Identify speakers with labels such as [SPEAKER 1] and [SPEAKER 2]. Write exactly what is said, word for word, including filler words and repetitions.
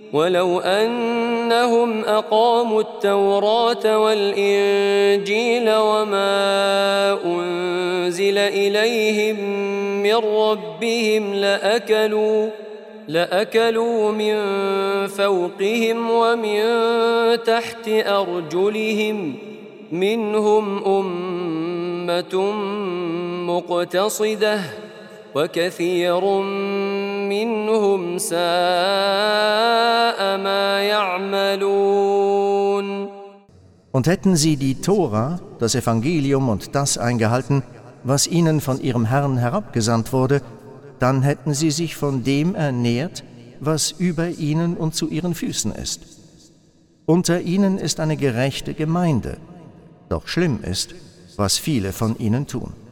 [SPEAKER 1] ولو أنهم أقاموا التوراة والإنجيل وما أنزل إليهم من ربهم لأكلوا لأكلوا من فوقهم ومن تحت أرجلهم منهم أمة مقتصدة وكثير منهم ساء ما يعملون.
[SPEAKER 2] Und hätten sie die Tora, das Evangelium und das eingehalten, was ihnen von ihrem Herrn herabgesandt wurde, dann hätten sie sich von dem ernährt, was über ihnen und zu ihren Füßen ist. Unter ihnen ist eine gerechte Gemeinde, doch schlimm ist, was viele von ihnen tun.